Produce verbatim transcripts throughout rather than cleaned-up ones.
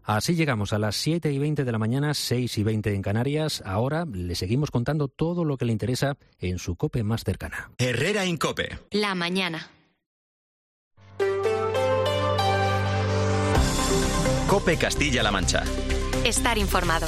Así llegamos a las siete y veinte de la mañana, seis y veinte en Canarias. Ahora le seguimos contando todo lo que le interesa en su COPE más cercana. Herrera Incope. La mañana. COPE Castilla-La Mancha. Estar informado.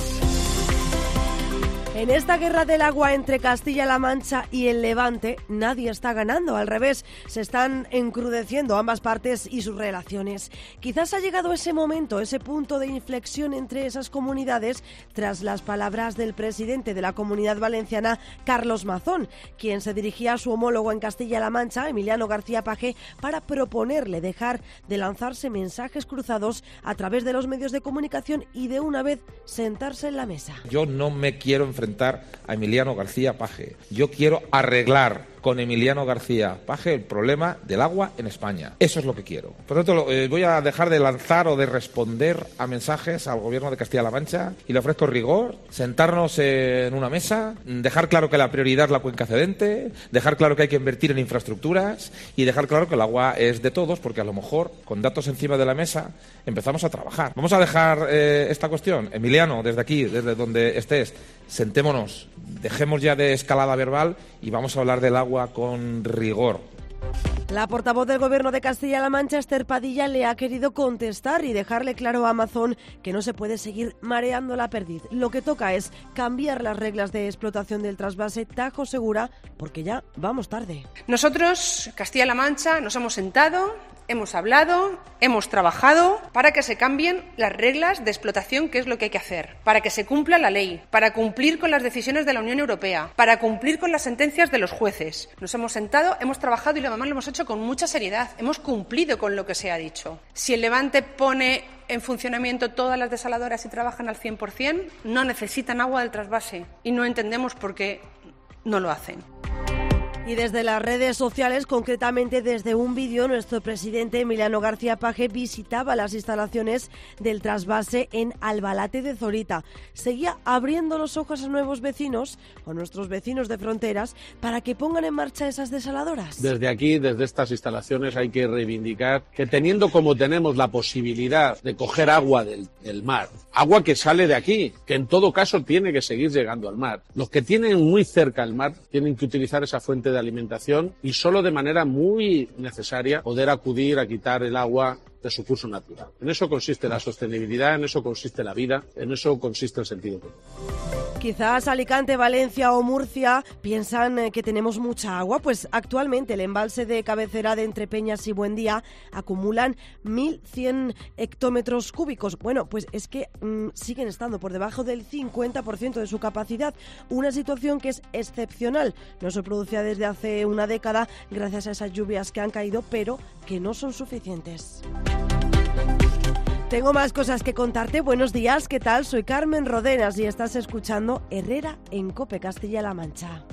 En esta guerra del agua entre Castilla-La Mancha y el Levante, nadie está ganando. Al revés, se están encrudeciendo ambas partes y sus relaciones. Quizás ha llegado ese momento, ese punto de inflexión entre esas comunidades, tras las palabras del presidente de la Comunidad Valenciana, Carlos Mazón, quien se dirigía a su homólogo en Castilla-La Mancha, Emiliano García Paje, para proponerle dejar de lanzarse mensajes cruzados a través de los medios de comunicación y de una vez sentarse en la mesa. Yo no me quiero enfrentar a Emiliano García Paje. Yo quiero arreglar con Emiliano García Paje el problema del agua en España. Eso es lo que quiero. Por lo tanto, eh, voy a dejar de lanzar o de responder a mensajes al gobierno de Castilla-La Mancha y le ofrezco rigor, sentarnos en una mesa, dejar claro que la prioridad es la cuenca cedente, dejar claro que hay que invertir en infraestructuras y dejar claro que el agua es de todos, porque a lo mejor con datos encima de la mesa empezamos a trabajar. Vamos a dejar eh, esta cuestión. Emiliano, desde aquí, desde donde estés, sentémonos, dejemos ya de escalada verbal y vamos a hablar del agua con rigor. La portavoz del Gobierno de Castilla-La Mancha, Esther Padilla, le ha querido contestar y dejarle claro a Amazon que no se puede seguir mareando la perdiz. Lo que toca es cambiar las reglas de explotación del trasvase Tajo Segura, porque ya vamos tarde. Nosotros, Castilla-La Mancha, nos hemos sentado, hemos hablado, hemos trabajado para que se cambien las reglas de explotación, que es lo que hay que hacer, para que se cumpla la ley, para cumplir con las decisiones de la Unión Europea, para cumplir con las sentencias de los jueces. Nos hemos sentado, hemos trabajado y lo demás lo hemos hecho con mucha seriedad. Hemos cumplido con lo que se ha dicho. Si el Levante pone en funcionamiento todas las desaladoras y trabajan al cien por cien, no necesitan agua del trasvase y no entendemos por qué no lo hacen. Y desde las redes sociales, concretamente desde un vídeo, nuestro presidente Emiliano García Paje visitaba las instalaciones del trasvase en Albalate de Zorita. Seguía abriendo los ojos a nuevos vecinos, o nuestros vecinos de fronteras, para que pongan en marcha esas desaladoras. Desde aquí, desde estas instalaciones, hay que reivindicar que teniendo como tenemos la posibilidad de coger agua del, del mar, agua que sale de aquí, que en todo caso tiene que seguir llegando al mar, los que tienen muy cerca el mar tienen que utilizar esa fuente de de alimentación y solo de manera muy necesaria poder acudir a quitar el agua de su curso natural. En eso consiste la sostenibilidad, en eso consiste la vida, en eso consiste el sentido común. Quizás Alicante, Valencia o Murcia piensan que tenemos mucha agua, pues actualmente el embalse de cabecera de Entrepeñas y Buendía acumulan mil cien hectómetros cúbicos. Bueno, pues es que mmm, siguen estando por debajo del cincuenta por ciento de su capacidad, una situación que es excepcional. No se producía desde hace una década gracias a esas lluvias que han caído, pero que no son suficientes. Tengo más cosas que contarte. Buenos días, ¿qué tal? Soy Carmen Rodenas y estás escuchando Herrera en COPE Castilla-La Mancha.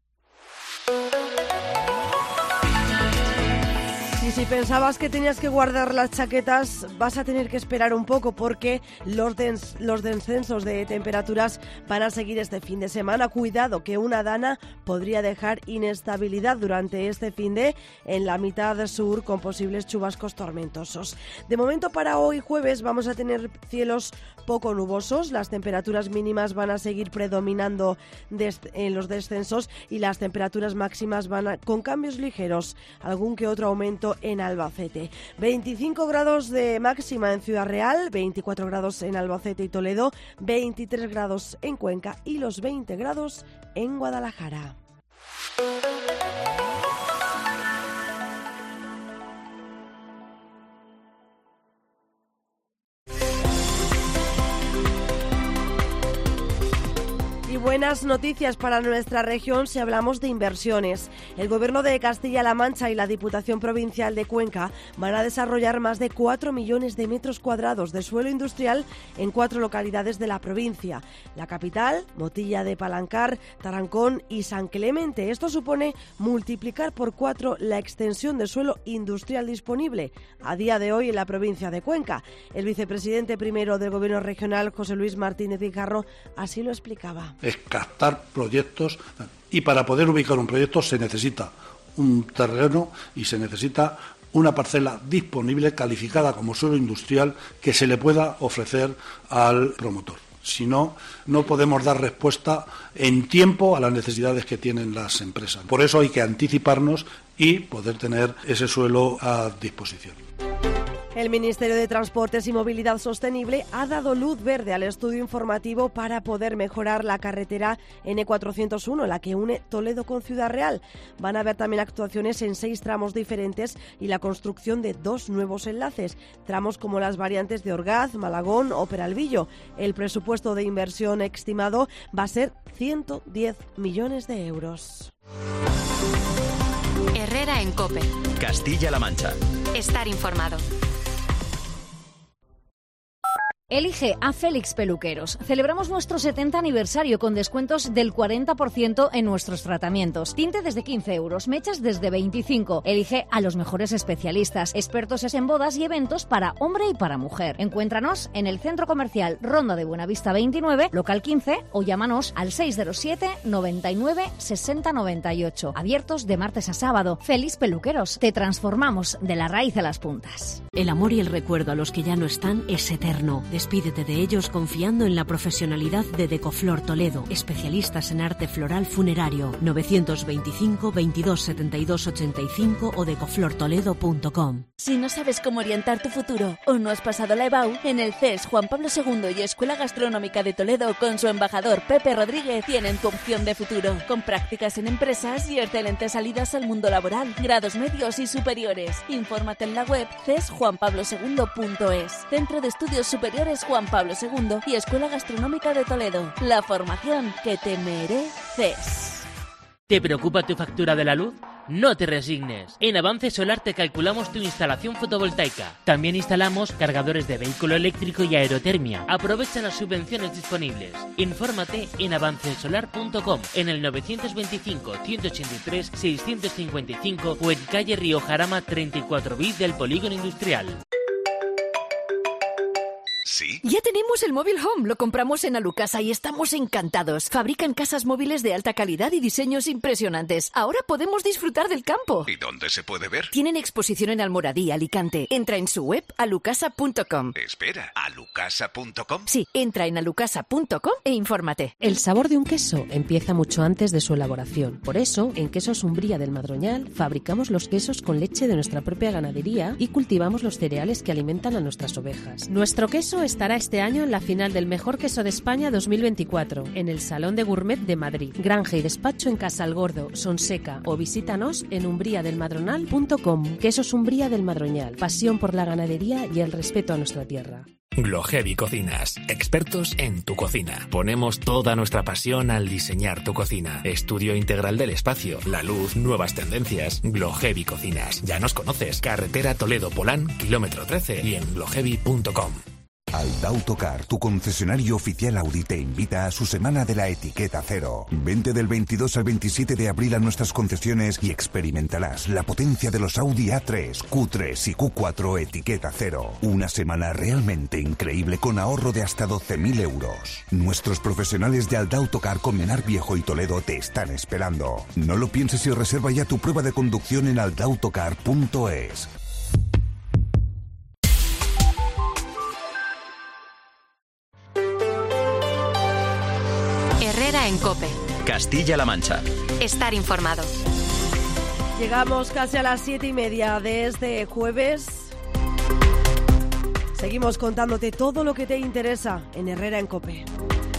Y si pensabas que tenías que guardar las chaquetas, vas a tener que esperar un poco porque los, des- los descensos de temperaturas van a seguir este fin de semana. Cuidado, que una dana podría dejar inestabilidad durante este fin de en la mitad sur con posibles chubascos tormentosos. De momento, para hoy jueves vamos a tener cielos poco nubosos. Las temperaturas mínimas van a seguir predominando des- en los descensos y las temperaturas máximas van a, con cambios ligeros, algún que otro aumento en Albacete. veinticinco grados de máxima en Ciudad Real, veinticuatro grados en Albacete y Toledo, veintitrés grados en Cuenca y los veinte grados en Guadalajara. Y buenas noticias para nuestra región si hablamos de inversiones. El Gobierno de Castilla-La Mancha y la Diputación Provincial de Cuenca van a desarrollar más de cuatro millones de metros cuadrados de suelo industrial en cuatro localidades de la provincia. La capital, Motilla de Palancar, Tarancón y San Clemente. Esto supone multiplicar por cuatro la extensión de suelo industrial disponible a día de hoy en la provincia de Cuenca. El vicepresidente primero del Gobierno regional, José Luis Martínez Guijarro, así lo explicaba. Es captar proyectos y para poder ubicar un proyecto se necesita un terreno y se necesita una parcela disponible, calificada como suelo industrial, que se le pueda ofrecer al promotor. Si no, no podemos dar respuesta en tiempo a las necesidades que tienen las empresas. Por eso hay que anticiparnos y poder tener ese suelo a disposición. El Ministerio de Transportes y Movilidad Sostenible ha dado luz verde al estudio informativo para poder mejorar la carretera ene cuatrocientos uno, la que une Toledo con Ciudad Real. Van a haber también actuaciones en seis tramos diferentes y la construcción de dos nuevos enlaces, tramos como las variantes de Orgaz, Malagón o Peralvillo. El presupuesto de inversión estimado va a ser ciento diez millones de euros. Herrera en COPE. Castilla-La Mancha. Estar informado. Elige a Félix Peluqueros. Celebramos nuestro setenta aniversario con descuentos del cuarenta por ciento en nuestros tratamientos. Tinte desde quince euros, mechas desde veinticinco. Elige a los mejores especialistas, expertos en bodas y eventos para hombre y para mujer. Encuéntranos en el Centro Comercial Ronda de Buenavista veintinueve, local quince, o llámanos al seis cero siete, noventa y nueve, sesenta noventa y ocho. Abiertos de martes a sábado. Félix Peluqueros. Te transformamos de la raíz a las puntas. El amor y el recuerdo a los que ya no están es eterno. Despídete de ellos confiando en la profesionalidad de Decoflor Toledo, especialistas en arte floral funerario. novecientos veinticinco, veintidós, setenta y dos, ochenta y cinco o decoflor toledo punto com. Si no sabes cómo orientar tu futuro o no has pasado la EBAU, en el C E S Juan Pablo segundo y Escuela Gastronómica de Toledo, con su embajador Pepe Rodríguez, tienen tu opción de futuro, con prácticas en empresas y excelentes salidas al mundo laboral, grados medios y superiores. Infórmate en la web c e s juan pablo segundo punto es. Centro de Estudios Superiores Juan Pablo segundo y Escuela Gastronómica de Toledo. La formación que te mereces. ¿Te preocupa tu factura de la luz? No te resignes. En Avance Solar te calculamos tu instalación fotovoltaica. También instalamos cargadores de vehículo eléctrico y aerotermia. Aprovecha las subvenciones disponibles. Infórmate en avance solar punto com, en el novecientos veinticinco, ciento ochenta y tres, seiscientos cincuenta y cinco o en calle Río Jarama treinta y cuatro bis del Polígono Industrial. ¿Sí? Ya tenemos el móvil Home, lo compramos en Alucasa y estamos encantados. Fabrican casas móviles de alta calidad y diseños impresionantes. Ahora podemos disfrutar del campo. ¿Y dónde se puede ver? Tienen exposición en Almoradí, Alicante. Entra en su web alucasa punto com. Espera, ¿alucasa punto com? Sí, entra en alucasa punto com e infórmate. El sabor de un queso empieza mucho antes de su elaboración. Por eso, en Quesos Umbría del Madroñal, fabricamos los quesos con leche de nuestra propia ganadería y cultivamos los cereales que alimentan a nuestras ovejas. Nuestro queso estará este año en la final del Mejor Queso de España dos mil veinticuatro, en el Salón de Gourmet de Madrid. Granja y despacho en Casalgordo, Sonseca, o visítanos en umbría del madronal punto com. Quesos Umbría del Madroñal, pasión por la ganadería y el respeto a nuestra tierra. Glohevi Cocinas, expertos en tu cocina. Ponemos toda nuestra pasión al diseñar tu cocina. Estudio integral del espacio, la luz, nuevas tendencias. Glohevi Cocinas. Ya nos conoces. Carretera Toledo-Polán, kilómetro trece y en glohevi punto com. Aldautocar, tu concesionario oficial Audi, te invita a su semana de la etiqueta cero. Vente del veintidós al veintisiete de abril a nuestras concesiones y experimentarás la potencia de los Audi A tres, Q tres y Q cuatro etiqueta cero. Una semana realmente increíble con ahorro de hasta doce mil euros. Nuestros profesionales de Aldautocar con Menar Viejo y Toledo te están esperando. No lo pienses y reserva ya tu prueba de conducción en aldautocar punto es. Herrera en COPE. Castilla-La Mancha. Estar informado. Llegamos casi a las siete y media de este jueves. Seguimos contándote todo lo que te interesa en Herrera en COPE.